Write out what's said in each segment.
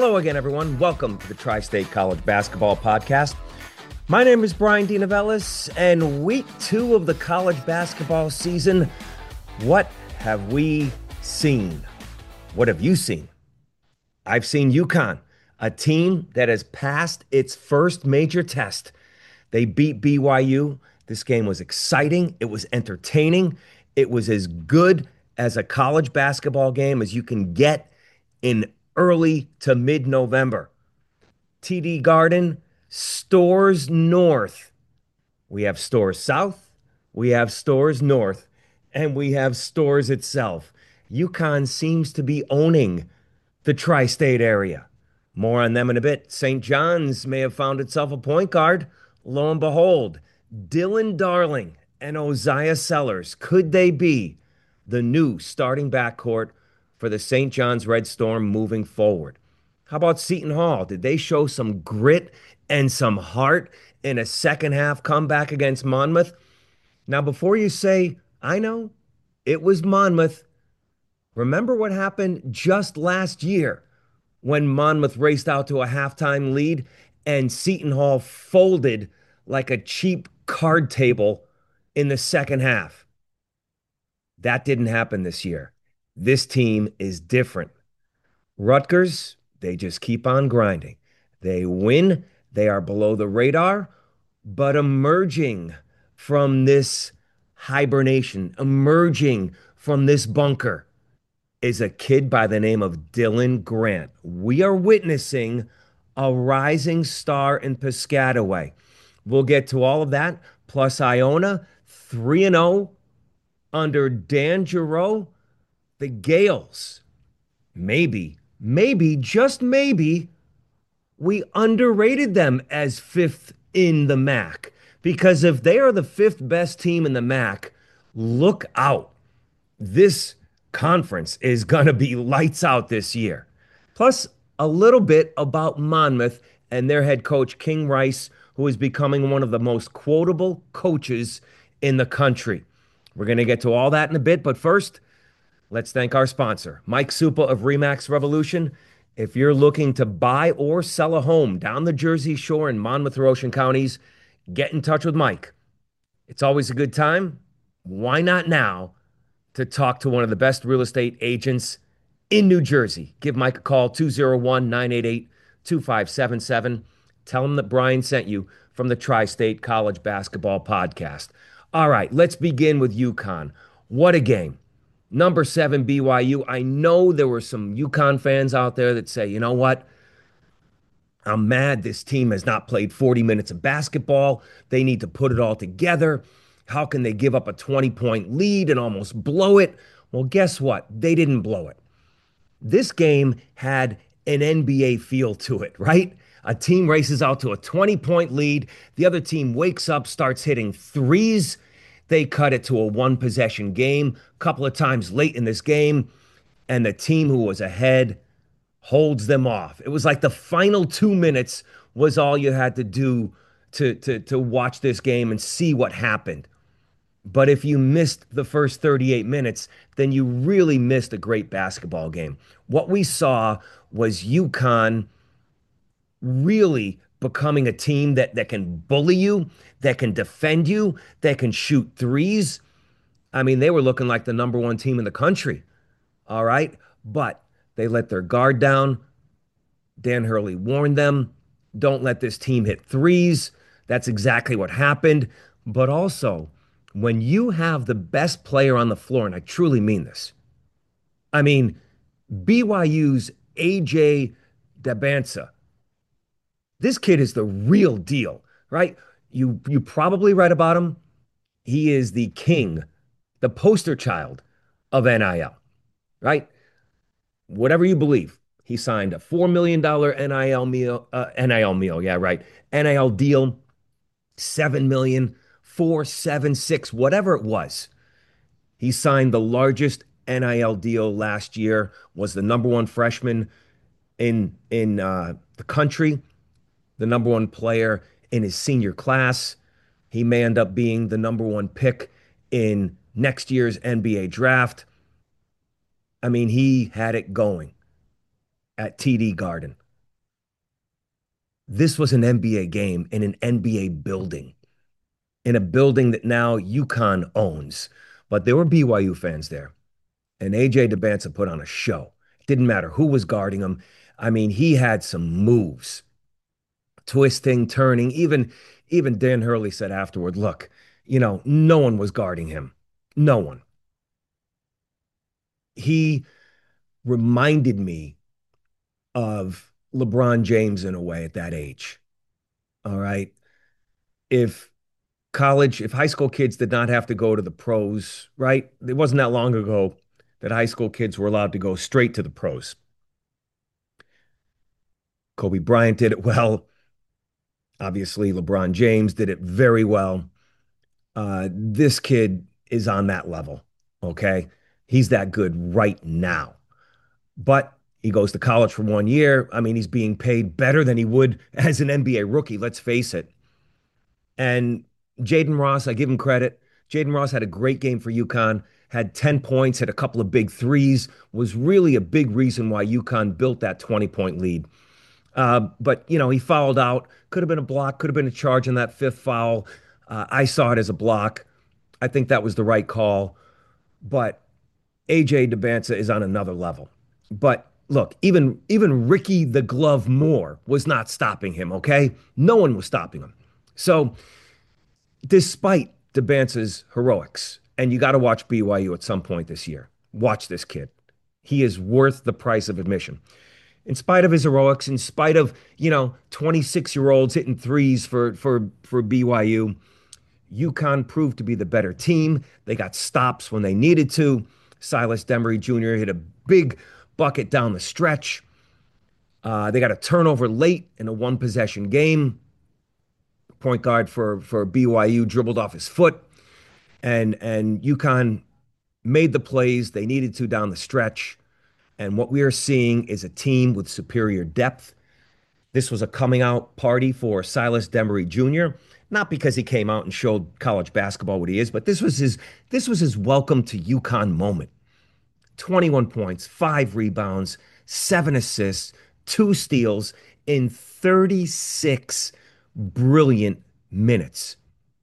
Hello again, everyone. Welcome to the Tri-State College Basketball Podcast. My name is Brian DeNovellis, and week 2 of the college basketball season, what have we seen? What have you seen? I've seen UConn, a team that has passed its first major test. They beat BYU. This game was exciting. It was entertaining. It was as good as a college basketball game as you can get in early to mid-November. TD Garden, Storrs North. We have Storrs South, we have Storrs North, and we have Storrs itself. UConn seems to be owning the tri-state area. More on them in a bit. St. John's may have found itself a point guard. Lo and behold, Dylan Darling and Oziah Sellers. Could they be the new starting backcourt for the St. John's Red Storm moving forward? How about Seton Hall? Did they show some grit and some heart in a second half comeback against Monmouth? Now, before you say, I know, it was Monmouth, remember what happened just last year when Monmouth raced out to a halftime lead and Seton Hall folded like a cheap card table in the second half. That didn't happen this year. This team is different. Rutgers, they just keep on grinding. They win. They are below the radar, but emerging from this hibernation, emerging from this bunker is a kid by the name of Dylan Grant. We are witnessing a rising star in Piscataway. We'll get to all of that, plus Iona, 3-0 under Dan Giroux. The Gales, maybe, just maybe, we underrated them as 5th in the MAC. Because if they are the 5th best team in the MAC, look out. This conference is going to be lights out this year. Plus, a little bit about Monmouth and their head coach, King Rice, who is becoming one of the most quotable coaches in the country. We're going to get to all that in a bit, but first, let's thank our sponsor, Mike Supa of Remax Revolution. If you're looking to buy or sell a home down the Jersey Shore in Monmouth or Ocean counties, get in touch with Mike. It's always a good time. Why not now to talk to one of the best real estate agents in New Jersey? Give Mike a call, 201-988-2577. Tell him that Brian sent you from the Tri-State College Basketball Podcast. All right, let's begin with UConn. What a game. Number 7 BYU. I know there were some UConn fans out there that say, you know what? I'm mad this team has not played 40 minutes of basketball. They need to put it all together. How can they give up a 20-point lead and almost blow it? Well, guess what? They didn't blow it. This game had an NBA feel to it, right? A team races out to a 20-point lead. The other team wakes up, starts hitting threes. They cut it to a one-possession game a couple of times late in this game, and the team who was ahead holds them off. It was like the final 2 minutes was all you had to do to watch this game and see what happened. But if you missed the first 38 minutes, then you really missed a great basketball game. What we saw was UConn really becoming a team that can bully you, that can defend you, that can shoot threes. I mean, they were looking like the number 1 team in the country, all right? But they let their guard down. Dan Hurley warned them, don't let this team hit threes. That's exactly what happened. But also, when you have the best player on the floor, and I truly mean this, I mean, BYU's AJ Dabansa, this kid is the real deal, right? You probably read about him. He is the king, the poster child of NIL, right? Whatever you believe, he signed a $4 million NIL deal, 7 million, 4, 7, 6, whatever it was. He signed the largest NIL deal last year, was the number 1 freshman in the country, the number 1 player in his senior class. He may end up being the number 1 pick in next year's NBA draft. I mean, he had it going at TD Garden. This was an NBA game in an NBA building, in a building that now UConn owns. But there were BYU fans there, and AJ DeBanza put on a show. It didn't matter who was guarding him. I mean, he had some moves, twisting, turning. Even Dan Hurley said afterward, look, no one was guarding him. No one. He reminded me of LeBron James in a way at that age. All right. If if high school kids did not have to go to the pros, right? It wasn't that long ago that high school kids were allowed to go straight to the pros. Kobe Bryant did it well. Obviously, LeBron James did it very well. This kid is on that level. Okay. He's that good right now. But he goes to college for 1 year. I mean, he's being paid better than he would as an NBA rookie, let's face it. And Jaden Ross, I give him credit. Jaden Ross had a great game for UConn, had 10 points, had a couple of big threes, was really a big reason why UConn built that 20-point lead. But, he fouled out. Could have been a block, could have been a charge on that fifth foul. I saw it as a block. I think that was the right call. But AJ DeBanza is on another level. But look, even Ricky the Glove Moore was not stopping him, okay? No one was stopping him. So despite DeBance's heroics, and you got to watch BYU at some point this year. Watch this kid. He is worth the price of admission. In spite of his heroics, in spite of, 26-year-olds hitting threes for BYU, UConn proved to be the better team. They got stops when they needed to. Silas Demery Jr. hit a big bucket down the stretch. They got a turnover late in a one-possession game. Point guard for BYU dribbled off his foot, and UConn made the plays they needed to down the stretch. And what we are seeing is a team with superior depth. This was a coming out party for Silas Demery Jr., not because he came out and showed college basketball what he is, but this was his welcome to UConn moment. 21 points, 5 rebounds, 7 assists, 2 steals in 36 brilliant minutes.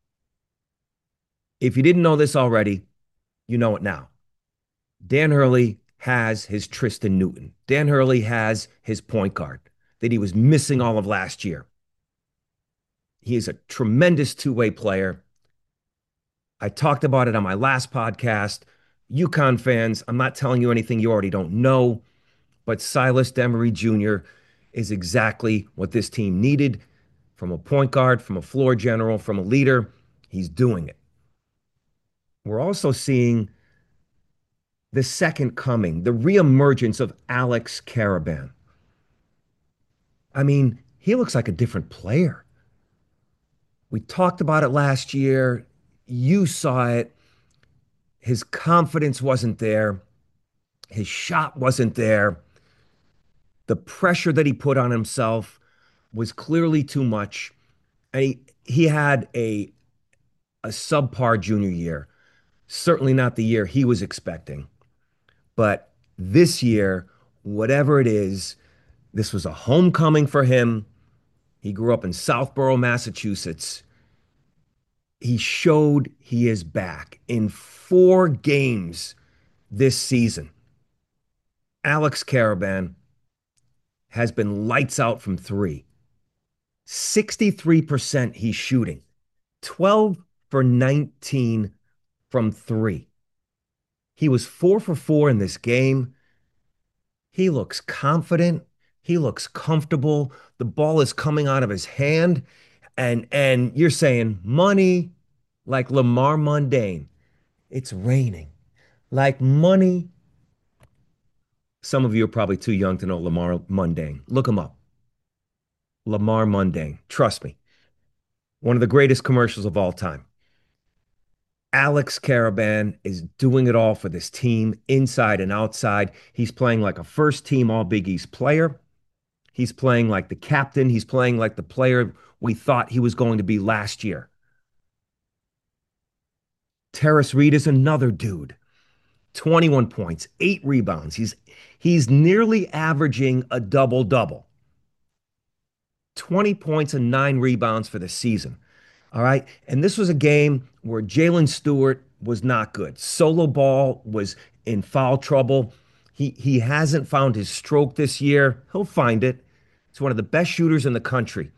If you didn't know this already, you know it now. Dan Hurley has his Tristan Newton. Dan Hurley has his point guard that he was missing all of last year. He is a tremendous two-way player. I talked about it on my last podcast. UConn fans, I'm not telling you anything you already don't know, but Silas Demery Jr. is exactly what this team needed from a point guard, from a floor general, from a leader. He's doing it. We're also seeing the second coming, the reemergence of Alex Karaban. I mean, he looks like a different player. We talked about it last year. You saw it. His confidence wasn't there. His shot wasn't there. The pressure that he put on himself was clearly too much. And he had a subpar junior year. Certainly not the year he was expecting. But this year, whatever it is, this was a homecoming for him. He grew up in Southborough, Massachusetts. He showed he is back in 4 games this season. Alex Karaban has been lights out from three. 63% he's shooting, 12 for 19 from three. He was 4 for 4 in this game. He looks confident. He looks comfortable. The ball is coming out of his hand. And you're saying money like Lamar Mundane. It's raining. Like money. Some of you are probably too young to know Lamar Mundane. Look him up. Lamar Mundane. Trust me. One of the greatest commercials of all time. Alex Karaban is doing it all for this team, inside and outside. He's playing like a first team All Big East player. He's playing like the captain. He's playing like the player we thought he was going to be last year. Terrace Reed is another dude. 21 points, 8 rebounds. He's nearly averaging a double-double. 20 points and 9 rebounds for the season. All right. And this was a game where Jalen Stewart was not good. Solo ball was in foul trouble. He hasn't found his stroke this year. He'll find it. He's one of the best shooters in the country.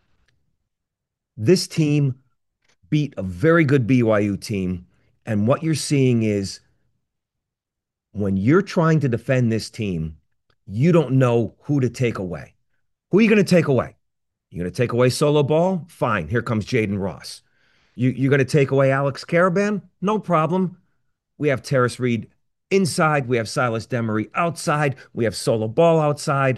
This team beat a very good BYU team. And what you're seeing is when you're trying to defend this team, you don't know who to take away. Who are you going to take away? You're going to take away Solo Ball? Fine. Here comes Jaden Ross. You're going to take away Alex Caravan? No problem. We have Terrace Reed inside. We have Silas Demery outside. We have Solo Ball outside.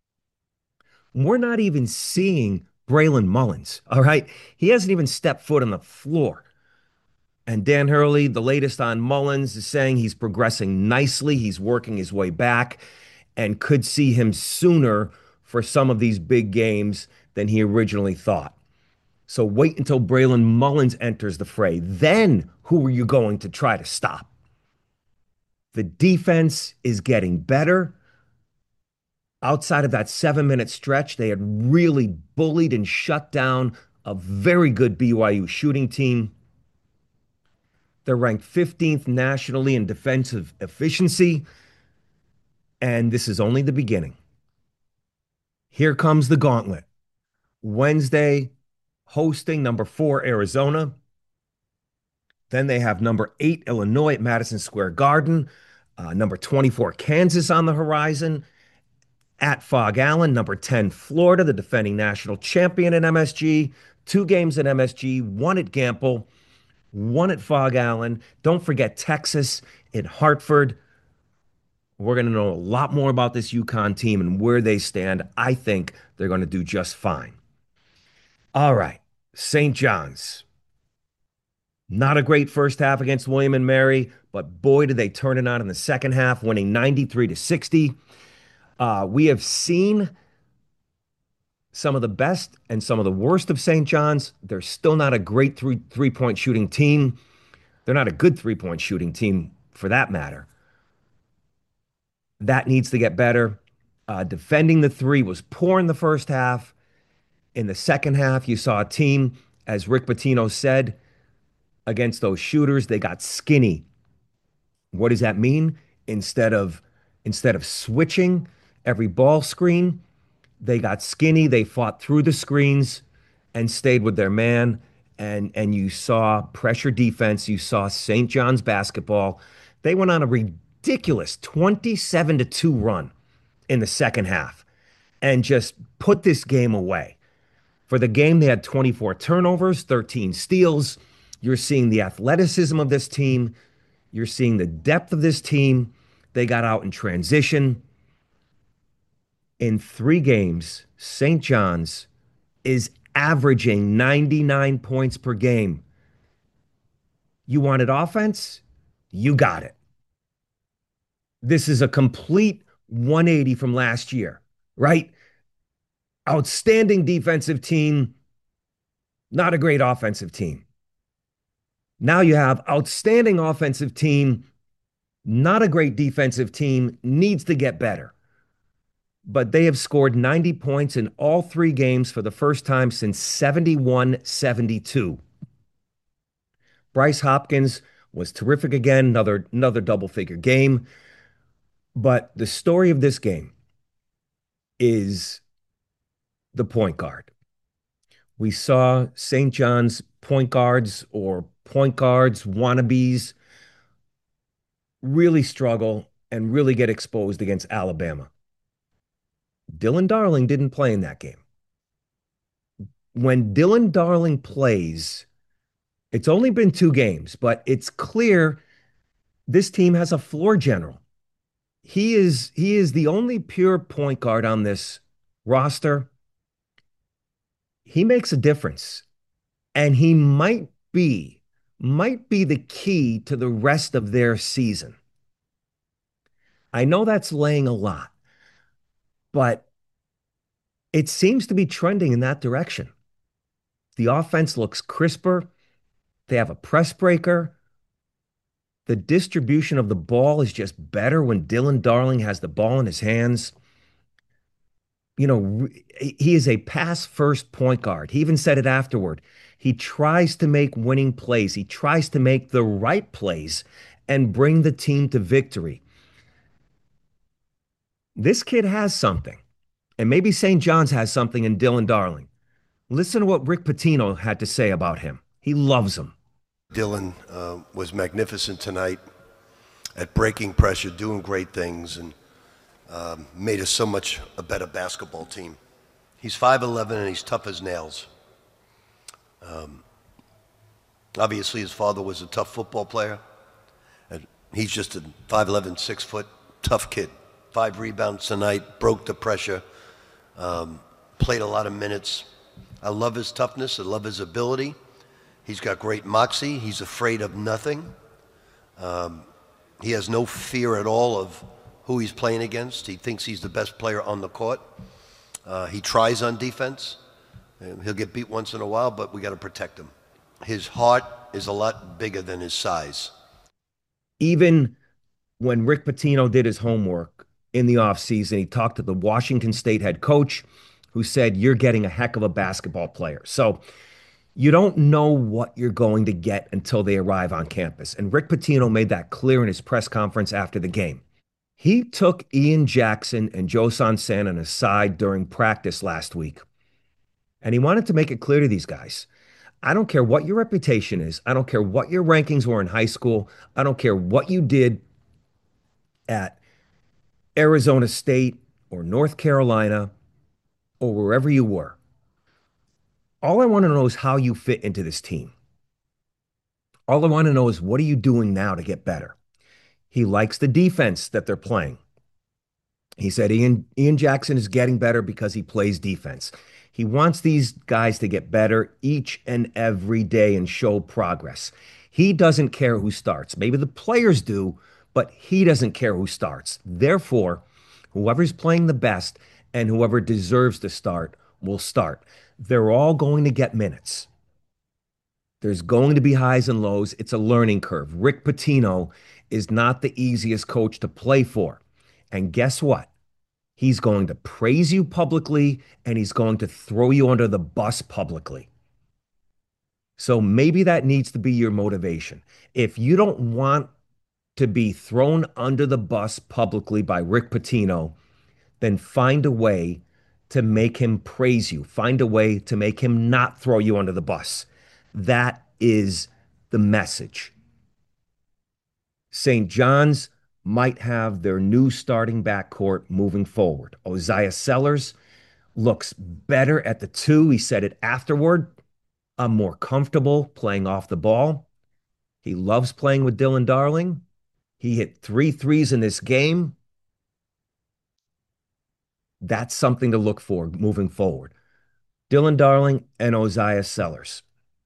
We're not even seeing Braylon Mullins, all right? He hasn't even stepped foot on the floor. And Dan Hurley, the latest on Mullins, is saying he's progressing nicely. He's working his way back and could see him sooner for some of these big games than he originally thought. So wait until Braylon Mullins enters the fray. Then who are you going to try to stop? The defense is getting better. Outside of that 7-minute stretch, they had really bullied and shut down a very good BYU shooting team. They're ranked 15th nationally in defensive efficiency, and this is only the beginning. Here comes the gauntlet. Wednesday, hosting number 4 Arizona. Then they have number 8 Illinois at Madison Square Garden, number 24 Kansas on the horizon. At Fog Allen, number 10 Florida, the defending national champion in MSG. 2 games at MSG, 1 at Gamble, 1 at Fog Allen. Don't forget Texas in Hartford. We're going to know a lot more about this UConn team and where they stand. I think they're going to do just fine. All right, St. John's. Not a great first half against William and Mary, but boy, did they turn it on in the second half, winning 93-60. We have seen some of the best and some of the worst of St. John's. They're still not a great three-point shooting team. They're not a good three-point shooting team for that matter. That needs to get better. Defending the three was poor in the first half. In the second half, you saw a team, as Rick Pitino said, against those shooters, they got skinny. What does that mean? Instead of switching every ball screen, they got skinny. They fought through the screens and stayed with their man. And you saw pressure defense. You saw St. John's basketball. They went on a ridiculous 27-2 run in the second half and just put this game away. For the game, they had 24 turnovers, 13 steals. You're seeing the athleticism of this team. You're seeing the depth of this team. They got out in transition. In 3 games, St. John's is averaging 99 points per game. You wanted offense? You got it. This is a complete 180 from last year, right? Outstanding defensive team, not a great offensive team. Now you have outstanding offensive team, not a great defensive team, needs to get better. But they have scored 90 points in all 3 games for the first time since 71-72. Bryce Hopkins was terrific again, another double-figure game. But the story of this game is the point guard. We saw St. John's point guards or point guards, wannabes, really struggle and really get exposed against Alabama. Dylan Darling didn't play in that game. When Dylan Darling plays, it's only been 2 games, but it's clear this team has a floor general. He is the only pure point guard on this roster. He makes a difference, and he might be the key to the rest of their season. I know that's laying a lot, but it seems to be trending in that direction. The offense looks crisper. They have a press breaker. The distribution of the ball is just better when Dylan Darling has the ball in his hands. he is a pass first point guard. He even said it afterward. He tries to make winning plays. He tries to make the right plays and bring the team to victory. This kid has something, and maybe St. John's has something in Dylan Darling. Listen to what Rick Pitino had to say about him. He loves him. Dylan was magnificent tonight at breaking pressure, doing great things, and made us so much a better basketball team. He's 5'11" and he's tough as nails. Obviously, his father was a tough football player. And he's just a 5'11", 6-foot, tough kid. 5 rebounds tonight, broke the pressure, played a lot of minutes. I love his toughness. I love his ability. He's got great moxie. He's afraid of nothing. He has no fear at all of who he's playing against. He thinks he's the best player on the court. He tries on defense. He'll get beat once in a while, but we got to protect him. His heart is a lot bigger than his size. Even when Rick Pitino did his homework in the offseason, he talked to the Washington State head coach who said, "You're getting a heck of a basketball player." So you don't know what you're going to get until they arrive on campus. And Rick Pitino made that clear in his press conference after the game. He took Ian Jackson and Joe Sansan aside during practice last week, and he wanted to make it clear to these guys, I don't care what your reputation is. I don't care what your rankings were in high school. I don't care what you did at Arizona State or North Carolina or wherever you were. All I want to know is how you fit into this team. All I want to know is what are you doing now to get better? He likes the defense that they're playing. He said Ian Jackson is getting better because he plays defense. He wants these guys to get better each and every day and show progress. He doesn't care who starts. Maybe the players do, but he doesn't care who starts. Therefore, whoever's playing the best and whoever deserves to start will start. They're all going to get minutes. There's going to be highs and lows. It's a learning curve. Rick Pitino is not the easiest coach to play for. And guess what? He's going to praise you publicly and he's going to throw you under the bus publicly. So maybe that needs to be your motivation. If you don't want to be thrown under the bus publicly by Rick Pitino, then find a way to make him praise you. Find a way to make him not throw you under the bus. That is the message. St. John's might have their new starting backcourt moving forward. Ozziah Sellers looks better at the 2. He said it afterward. I'm more comfortable playing off the ball. He loves playing with Dylan Darling. He hit 3 threes in this game. That's something to look for moving forward. Dylan Darling and Ozziah Sellers.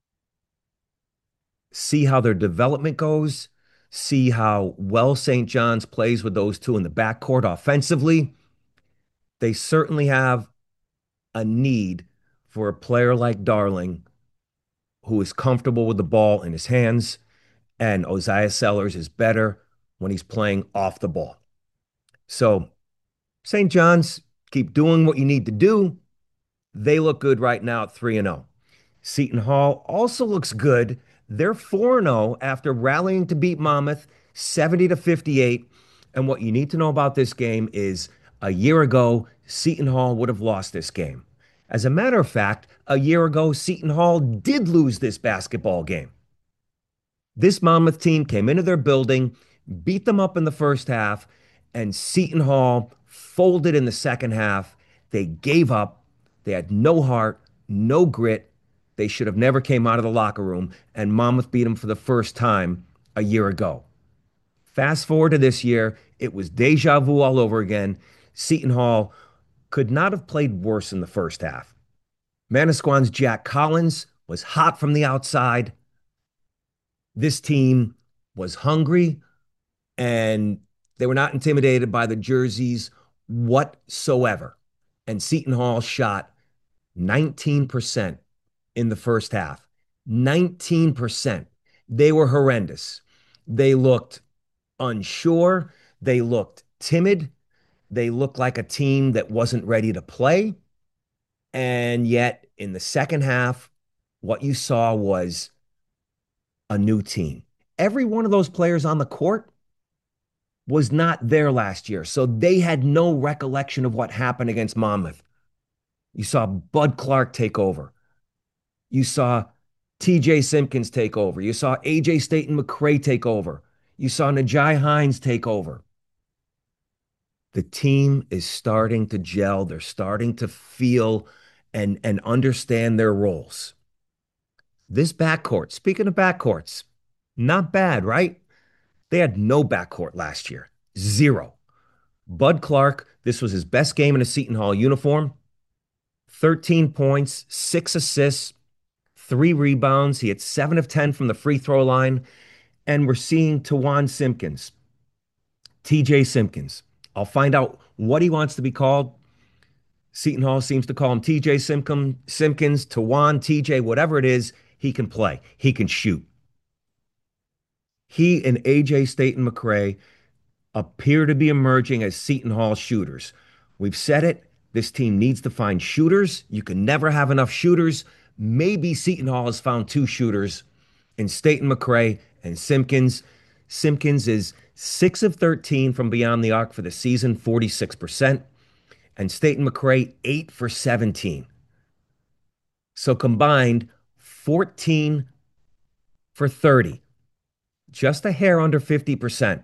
See how their development goes. See how well St. John's plays with those 2 in the backcourt offensively. They certainly have a need for a player like Darling who is comfortable with the ball in his hands, and Ozziah Sellers is better when he's playing off the ball. So St. John's, keep doing what you need to do. They look good right now at 3-0. Seton Hall also looks good. They're 4-0 after rallying to beat Monmouth 70-58. And what you need to know about this game is a year ago, Seton Hall would have lost this game. As a matter of fact, a year ago, Seton Hall did lose this basketball game. This Monmouth team came into their building, beat them up in the first half, and Seton Hall folded in the second half. They gave up. They had no heart, no grit. They should have never came out of the locker room, and Monmouth beat them for the first time a year ago. Fast forward to this year, it was deja vu all over again. Seton Hall could not have played worse in the first half. Manasquan's Jack Collins was hot from the outside. This team was hungry, and they were not intimidated by the jerseys whatsoever. And Seton Hall shot 19% in the first half. 19%. They were horrendous. They looked unsure. They looked timid. They looked like a team that wasn't ready to play. And yet, in the second half, what you saw was a new team. Every one of those players on the court was not there last year. So they had no recollection of what happened against Monmouth. You saw Bud Clark take over. You saw TJ Simpkins take over. You saw AJ Staten McCray take over. You saw Najai Hines take over. The team is starting to gel. They're starting to feel and understand their roles. This backcourt, speaking of backcourts, not bad, right? They had no backcourt last year. Zero. Bud Clark, this was his best game in a Seton Hall uniform. 13 points, 6 assists, 3 rebounds. He had 7 of 10 from the free throw line. And we're seeing Tawan Simpkins, TJ Simpkins. I'll find out what he wants to be called. Seton Hall seems to call him TJ Simpkins, Tawan, TJ, whatever it is, he can play. He can shoot. He and AJ Staten McCray appear to be emerging as Seton Hall shooters. We've said it. This team needs to find shooters. You can never have enough shooters. Maybe Seton Hall has found two shooters in Staten McCray and Simpkins. Simpkins is 6 of 13 from beyond the arc for the season, 46%. And Staten McCray, 8 for 17. So combined, 14 for 30, just a hair under 50%.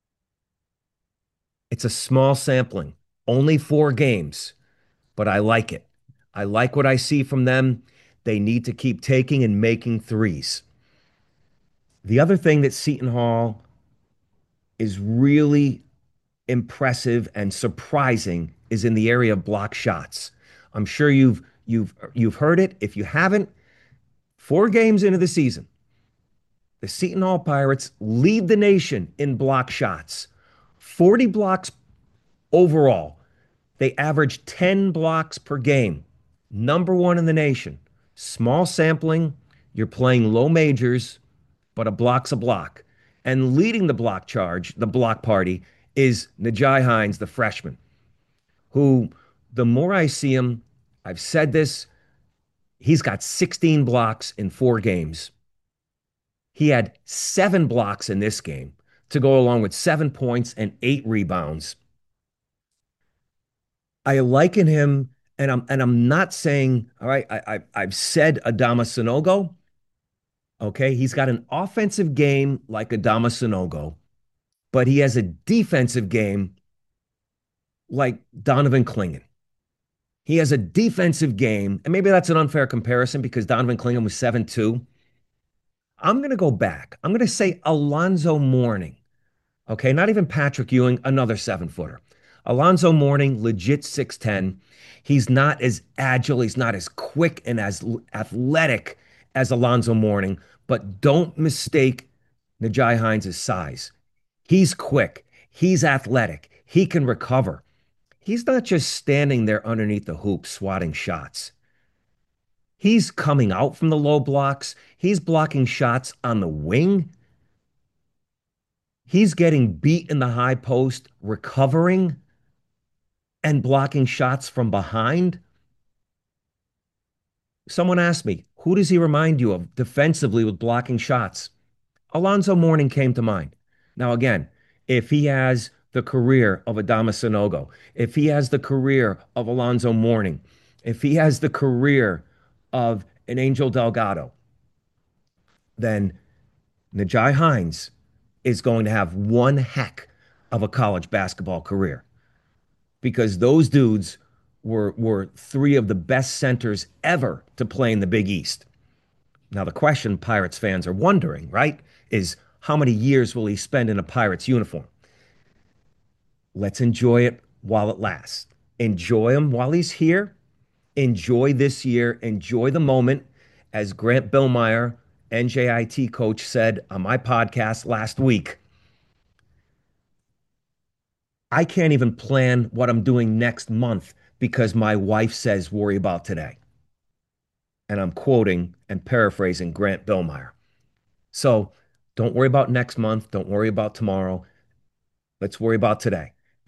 It's a small sampling, only 4 games, but I like it. I like what I see from them. They need to keep taking and making threes. The other thing that Seton Hall is really impressive and surprising is in the area of block shots. I'm sure you've heard it. If you haven't, 4 games into the season, the Seton Hall Pirates lead the nation in block shots. 40 blocks overall. They average 10 blocks per game. Number one in the nation. Small sampling. You're playing low majors, but a block's a block. And leading the block charge, the block party, is Najai Hines, the freshman, who the more I see him, I've said this, he's got 16 blocks in 4 games. He had 7 blocks in this game to go along with 7 points and 8 rebounds. I liken him, and I'm not saying, all right, I've said Adama Sanogo. Okay, he's got an offensive game like Adama Sanogo, but he has a defensive game like Donovan Clingan. He has a defensive game, and maybe that's an unfair comparison because Donovan Clingan was 7'2". I'm going to go back. I'm going to say Alonzo Mourning. Okay, not even Patrick Ewing, another 7-footer. Alonzo Mourning, legit 6'10". He's not as agile, he's not as quick and as athletic as Alonzo Mourning, but don't mistake Najai Hines' size. He's quick, he's athletic, he can recover. He's not just standing there underneath the hoop swatting shots. He's coming out from the low blocks. He's blocking shots on the wing. He's getting beat in the high post, recovering and blocking shots from behind. Someone asked me, who does he remind you of defensively with blocking shots? Alonzo Mourning came to mind. Now, again, if he has the career of Adama Sanogo, if he has the career of Alonzo Mourning, if he has the career of an Angel Delgado, then Najai Hines is going to have one heck of a college basketball career because those dudes were 3 of the best centers ever to play in the Big East. Now, the question Pirates fans are wondering, right, is how many years will he spend in a Pirates uniform? Let's enjoy it while it lasts. Enjoy him while he's here. Enjoy this year. Enjoy the moment. As Grant Billmeyer, NJIT coach, said on my podcast last week, I can't even plan what I'm doing next month because my wife says worry about today. And I'm quoting and paraphrasing Grant Billmeyer. So don't worry about next month. Don't worry about tomorrow. Let's worry about today.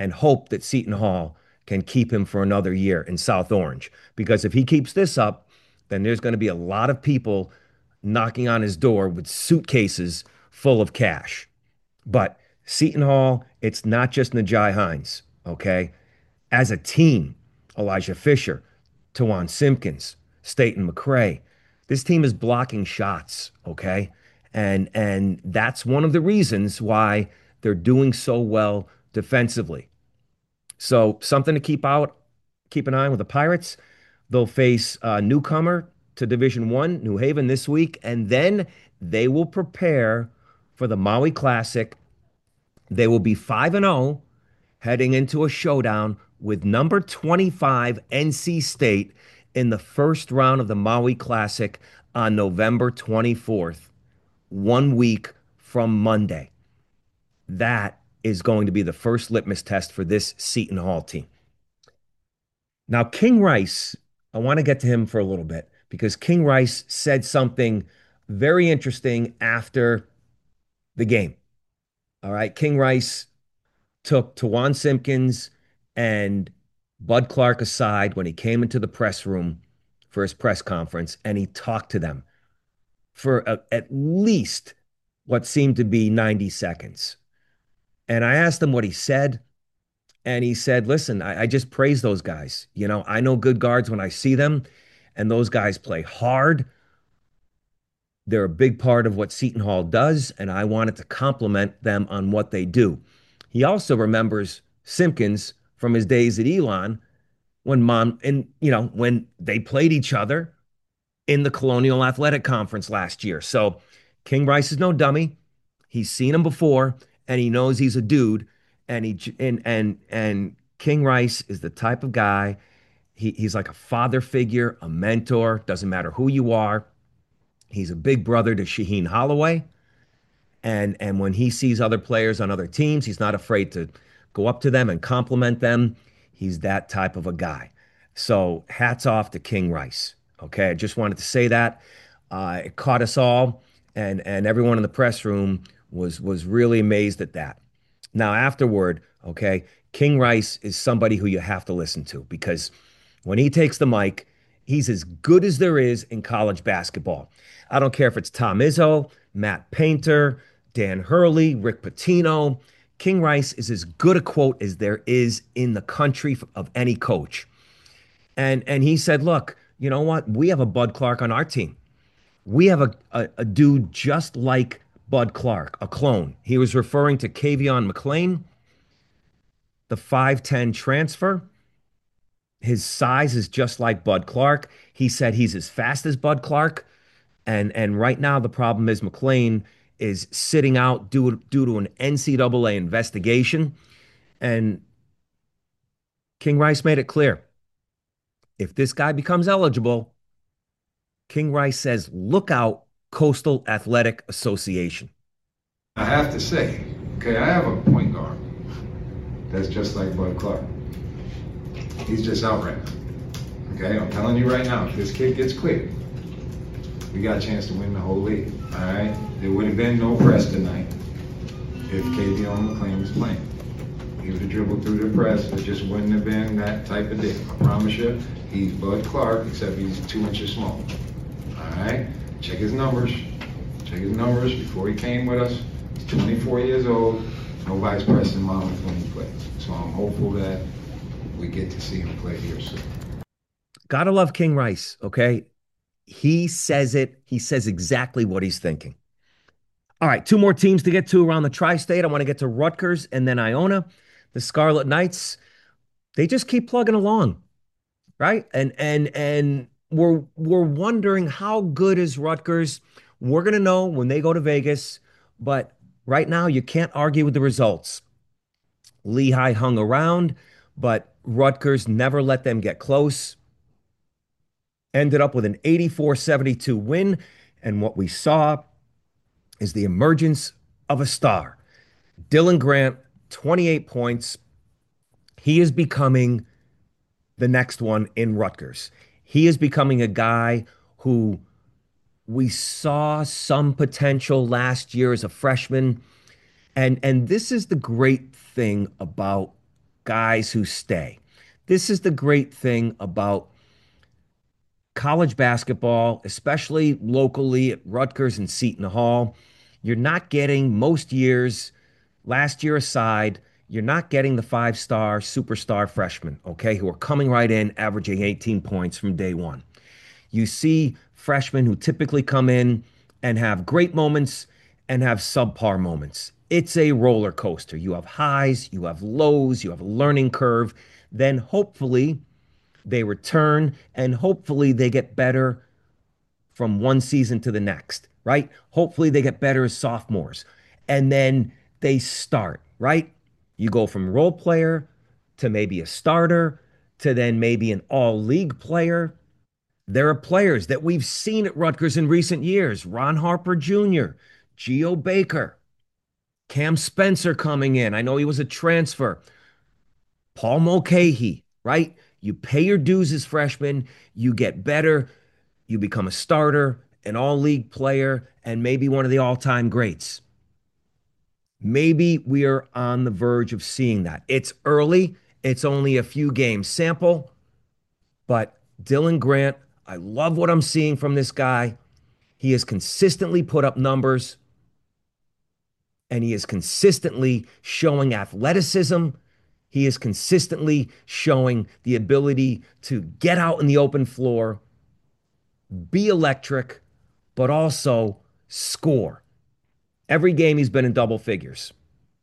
and hope that Seton Hall can keep him for another year in South Orange. Because if he keeps this up, then there's going to be a lot of people knocking on his door with suitcases full of cash. But Seton Hall, it's not just Najai Hines, okay? As a team, Elijah Fisher, Tawan Simpkins, Staten McCray, this team is blocking shots, okay? And that's one of the reasons why they're doing so well defensively. So something to keep an eye on with the Pirates. They'll face a newcomer to Division One, New Haven, this week, and then they will prepare for the Maui Classic. They will be 5-0 heading into a showdown with number 25 NC State in the first round of the Maui Classic on November 24th, 1 week from Monday. That is going to be the first litmus test for this Seton Hall team. Now, King Rice, I want to get to him for a little bit because King Rice said something very interesting after the game. All right. King Rice took Tawan Simpkins and Bud Clark aside when he came into the press room for his press conference, and he talked to them for at least what seemed to be 90 seconds. And I asked him what he said, and he said, listen, I just praise those guys. You know, I know good guards when I see them, and those guys play hard. They're a big part of what Seton Hall does, and I wanted to compliment them on what they do. He also remembers Simpkins from his days at Elon when they played each other in the Colonial Athletic Conference last year. So King Rice is no dummy. He's seen him before, and he knows he's a dude. And King Rice is the type of guy. He's like a father figure, a mentor. Doesn't matter who you are. He's a big brother to Shaheen Holloway. And when he sees other players on other teams, he's not afraid to go up to them and compliment them. He's that type of a guy. So hats off to King Rice. Okay, I just wanted to say that. It caught us all, and everyone in the press room was really amazed at that. Now afterward, okay, King Rice is somebody who you have to listen to because when he takes the mic, he's as good as there is in college basketball. I don't care if it's Tom Izzo, Matt Painter, Dan Hurley, Rick Pitino. King Rice is as good a quote as there is in the country of any coach. And he said, look, you know what? We have a Bud Clark on our team. We have a dude just like Bud Clark, a clone. He was referring to Kavion McLean, the 5'10 transfer. His size is just like Bud Clark. He said he's as fast as Bud Clark. And right now the problem is McLean is sitting out due to an NCAA investigation. And King Rice made it clear. If this guy becomes eligible, King Rice says, look out, Coastal Athletic Association. I have to say, okay, I have a point guard that's just like Bud Clark. He's just out right now. Okay, I'm telling you right now, if this kid gets cleared, we got a chance to win the whole league. All right, there would have been no press tonight if Kavion McLean was playing. He would have dribbled through the press. It just wouldn't have been that type of deal. I promise you, he's Bud Clark, except he's 2 inches smaller. All right, check his numbers. Check his numbers before he came with us. He's 24 years old. Nobody's pressing mouth when he plays. So I'm hopeful that we get to see him play here soon. Gotta love King Rice, okay? He says it. He says exactly what he's thinking. All right, 2 more teams to get to around the tri-state. I want to get to Rutgers and then Iona. The Scarlet Knights, they just keep plugging along, right? And we're wondering how good is Rutgers. We're gonna know when they go to Vegas, but right now you can't argue with the results. Lehigh hung around, but Rutgers never let them get close. Ended up with an 84-72 win, and what we saw is the emergence of a star. Dylan Grant, 28 points. He is becoming the next one in Rutgers. He is becoming a guy who we saw some potential last year as a freshman. And this is the great thing about guys who stay. This is the great thing about college basketball, especially locally at Rutgers and Seton Hall. You're not getting most years, last year aside, you're not getting the five-star superstar freshmen, okay, who are coming right in, averaging 18 points from day one. You see freshmen who typically come in and have great moments and have subpar moments. It's a roller coaster. You have highs, you have lows, you have a learning curve. Then hopefully they return and hopefully they get better from one season to the next, right? Hopefully they get better as sophomores. And then they start, right? You go from role player to maybe a starter to then maybe an all league player. There are players that we've seen at Rutgers in recent years: Ron Harper Jr., Geo Baker, Cam Spencer coming in. I know he was a transfer. Paul Mulcahy, right? You pay your dues as freshmen, you get better, you become a starter, an all league player, and maybe one of the all time greats. Maybe we are on the verge of seeing that. It's early, it's only a few games sample, but Dylan Grant, I love what I'm seeing from this guy. He has consistently put up numbers and he is consistently showing athleticism. He is consistently showing the ability to get out in the open floor, be electric, but also score. Every game he's been in double figures: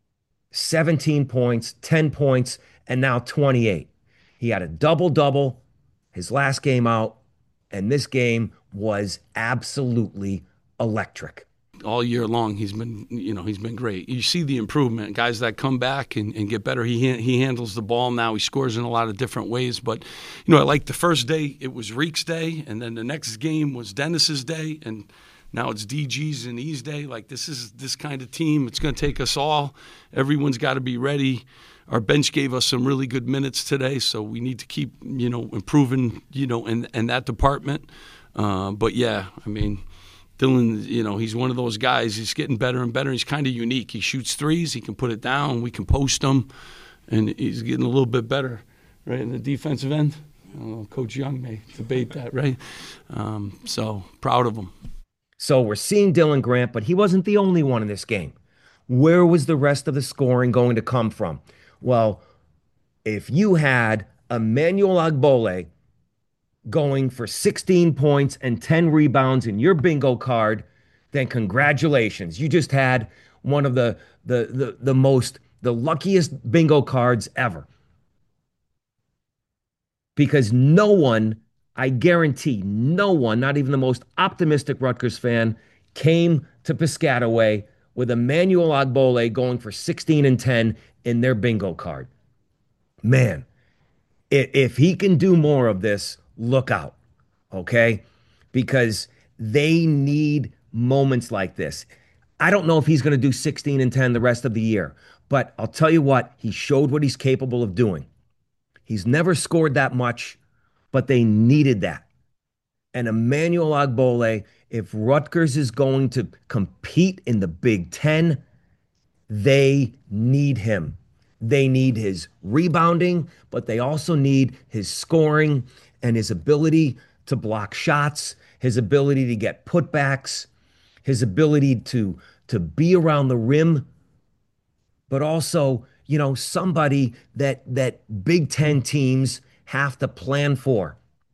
17 points, 10 points, and now 28. He had a double double his last game out, and this game was absolutely electric. All year long, he's been great. You see the improvement. Guys that come back and get better. He handles the ball now. He scores in a lot of different ways. But I like the first day it was Reek's day, and then the next game was Dennis's day, and now it's DG's and E's day. Like, this is this kind of team. It's going to take us all. Everyone's got to be ready. Our bench gave us some really good minutes today, so we need to keep improving in that department. But yeah, I mean, Dylan, he's one of those guys. He's getting better and better. He's kind of unique. He shoots threes. He can put it down. We can post him. And he's getting a little bit better, right, in the defensive end. I don't know, Coach Young may debate that, right? So proud of him. So we're seeing Dylan Grant, but he wasn't the only one in this game. Where was the rest of the scoring going to come from? Well, if you had Emmanuel Agbole going for 16 points and 10 rebounds in your bingo card, then congratulations. You just had one of the luckiest bingo cards ever. Because no one, I guarantee no one, not even the most optimistic Rutgers fan, came to Piscataway with Emmanuel Agbole going for 16 and 10 in their bingo card. Man, if he can do more of this, look out, okay? Because they need moments like this. I don't know if he's going to do 16 and 10 the rest of the year, but I'll tell you what, he showed what he's capable of doing. He's never scored that much, but they needed that. And Emmanuel Agbole, if Rutgers is going to compete in the Big Ten, they need him. They need his rebounding, but they also need his scoring and his ability to block shots, his ability to get putbacks, his ability to be around the rim, but also, somebody that Big Ten teams have to plan for.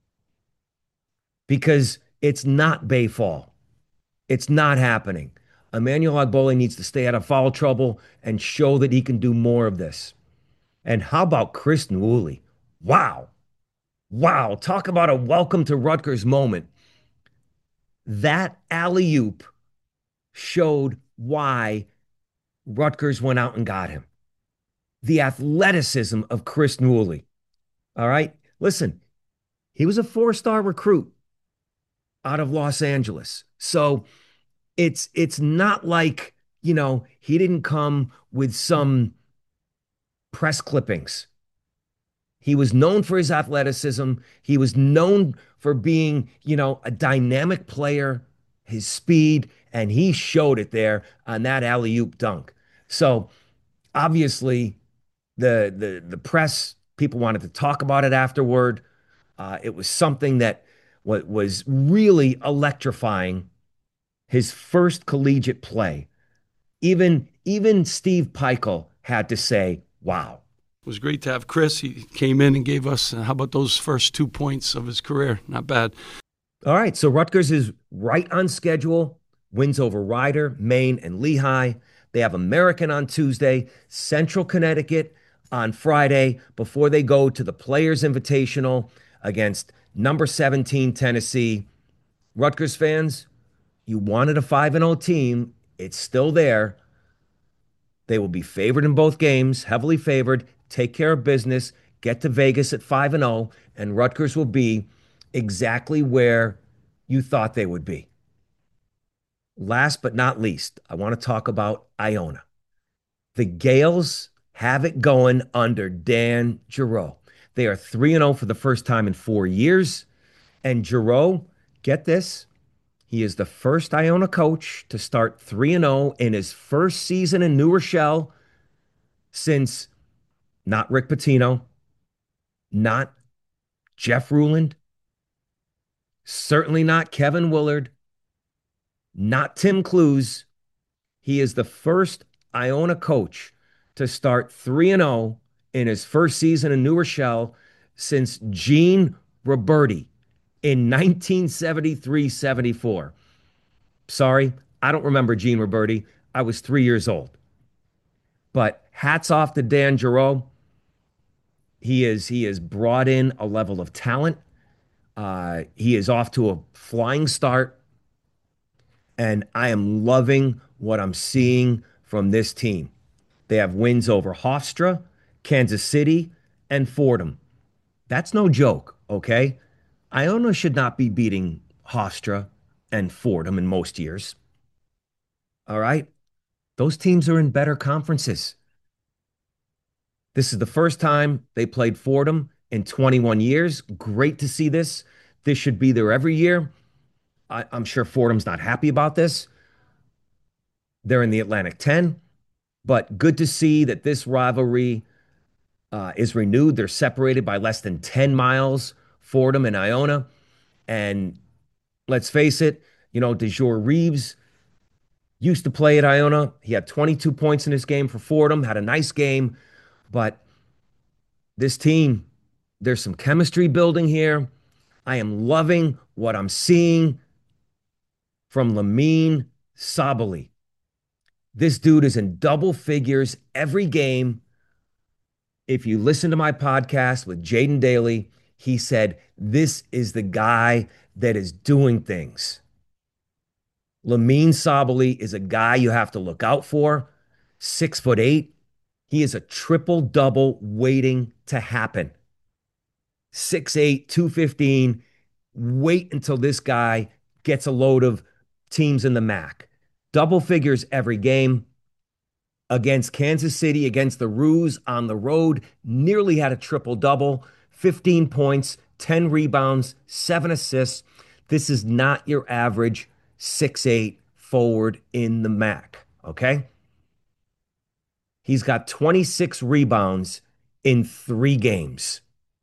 Because it's not Bayfall. It's not happening. Emmanuel Agbole needs to stay out of foul trouble and show that he can do more of this. And how about Chris Newell? Wow. Wow. Talk about a welcome to Rutgers moment. That alley-oop showed why Rutgers went out and got him. The athleticism of Chris Newell. All right? Listen, he was a 4-star recruit out of Los Angeles. So it's not like, he didn't come with some press clippings. He was known for his athleticism. He was known for being, a dynamic player, his speed, and he showed it there on that alley-oop dunk. So obviously The press, people wanted to talk about it afterward. It was something that was really electrifying. His first collegiate play. Even Steve Peichel had to say, "Wow." It was great to have Chris. He came in and gave us, how about those first 2 points of his career? Not bad. All right, so Rutgers is right on schedule. Wins over Rider, Maine, and Lehigh. They have American on Tuesday, Central Connecticut on Friday before they go to the Players Invitational against number 17 Tennessee. Rutgers fans, you wanted a 5-0 team. It's still there. They will be favored in both games, heavily favored. Take care of business, get to Vegas at 5-0, and Rutgers will be exactly where you thought they would be. Last but not least, I want to talk about Iona. The Gales have it going under Dan Giroux. They are 3-0 for the first time in 4 years. And Giroux, get this, he is the first Iona coach to start 3-0 in his first season in New Rochelle since not Rick Pitino, not Jeff Ruland, certainly not Kevin Willard, not Tim Clues. He is the first Iona coach to start 3-0 in his first season in New Rochelle since Gene Roberti in 1973-74. Sorry, I don't remember Gene Roberti. I was 3 years old. But hats off to Dan Giroux. He has brought in a level of talent. He is off to a flying start. And I am loving what I'm seeing from this team. They have wins over Hofstra, Kansas City, and Fordham. That's no joke, okay? Iona should not be beating Hofstra and Fordham in most years. All right? Those teams are in better conferences. This is the first time they played Fordham in 21 years. Great to see this. This should be there every year. I'm sure Fordham's not happy about this. They're in the Atlantic 10, but good to see that this rivalry is renewed. They're separated by less than 10 miles, Fordham and Iona. And let's face it, DeJour Reeves used to play at Iona. He had 22 points in this game for Fordham, had a nice game, but this team, there's some chemistry building here. I am loving what I'm seeing from Lamine Sabali. This dude is in double figures every game. If you listen to my podcast with Jaden Daly, he said, this is the guy that is doing things. Lamine Sabali is a guy you have to look out for. 6'8". He is a triple-double waiting to happen. 6'8", 215. Wait until this guy gets a load of teams in the MAC. Double figures every game. Against Kansas City, against the Roos on the road, nearly had a triple-double. 15 points, 10 rebounds, 7 assists. This is not your average 6'8" forward in the MAC, okay? He's got 26 rebounds in 3 games.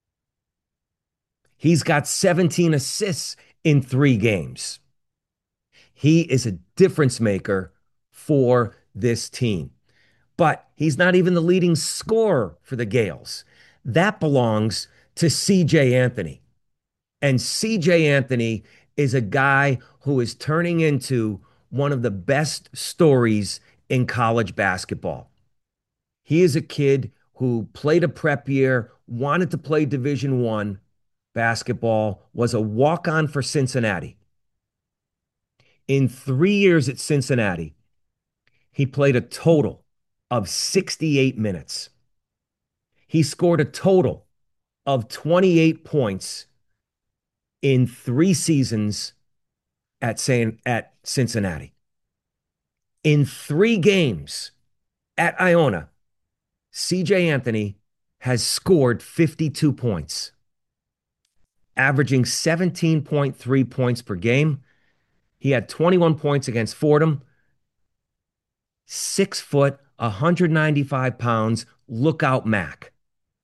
He's got 17 assists in 3 games. He is a difference maker for this team. But he's not even the leading scorer for the Gales. That belongs to C.J. Anthony. And C.J. Anthony is a guy who is turning into one of the best stories in college basketball. He is a kid who played a prep year, wanted to play Division I basketball, was a walk-on for Cincinnati. In 3 years at Cincinnati, he played a total of 68 minutes. He scored a total of 28 points in 3 seasons at Cincinnati. In 3 games at Iona, C.J. Anthony has scored 52 points, averaging 17.3 points per game. He had 21 points against Fordham. 6 foot 195 pounds, lookout Mac.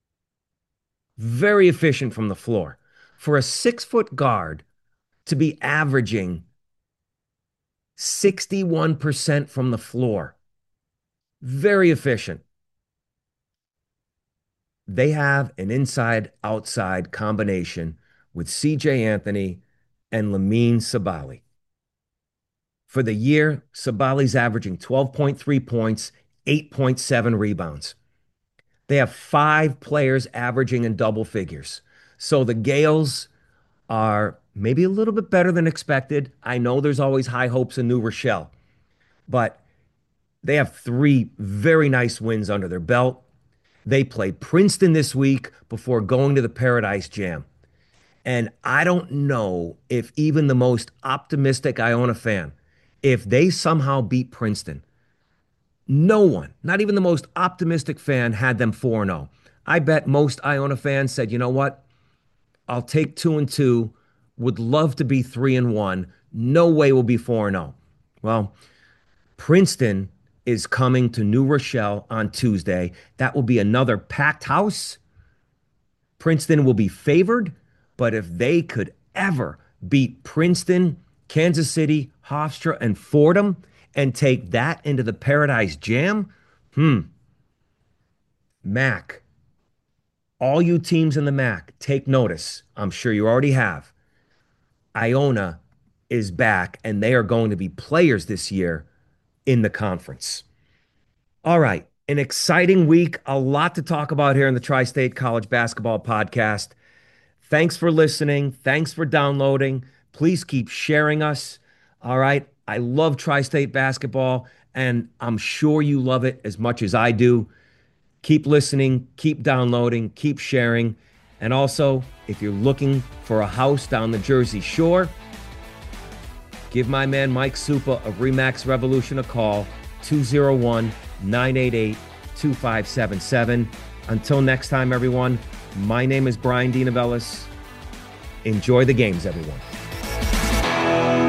Very efficient from the floor. For a 6-foot guard to be averaging 61% from the floor, very efficient. They have an inside-outside combination with C.J. Anthony and Lamine Sabali. For the year, Sabali's averaging 12.3 points, 8.7 rebounds. They have 5 players averaging in double figures. So the Gales are maybe a little bit better than expected. I know there's always high hopes in New Rochelle, but they have 3 very nice wins under their belt. They play Princeton this week before going to the Paradise Jam. And I don't know if even the most optimistic Iona fan, if they somehow beat Princeton, no one, not even the most optimistic fan, had them 4-0. I bet most Iona fans said, you know what? I'll take 2-2. Would love to be 3-1. No way we'll be 4-0. Well, Princeton is coming to New Rochelle on Tuesday. That will be another packed house. Princeton will be favored, but if they could ever beat Princeton, Kansas City, Hofstra, and Fordham and take that into the Paradise Jam, MAC, all you teams in the MAC, take notice. I'm sure you already have. Iona is back, and they are going to be players this year in the conference. All right, an exciting week, a lot to talk about here in the Tri-State College Basketball Podcast. Thanks for listening. Thanks for downloading. Please keep sharing us. All right, I love Tri-State basketball, and I'm sure you love it as much as I do. Keep listening, keep downloading, keep sharing. And also, if you're looking for a house down the Jersey Shore, give my man Mike Supa of RE/MAX Revolution a call, 201-988-2577. Until next time, everyone, my name is Brian D. Novellis. Enjoy the games, everyone.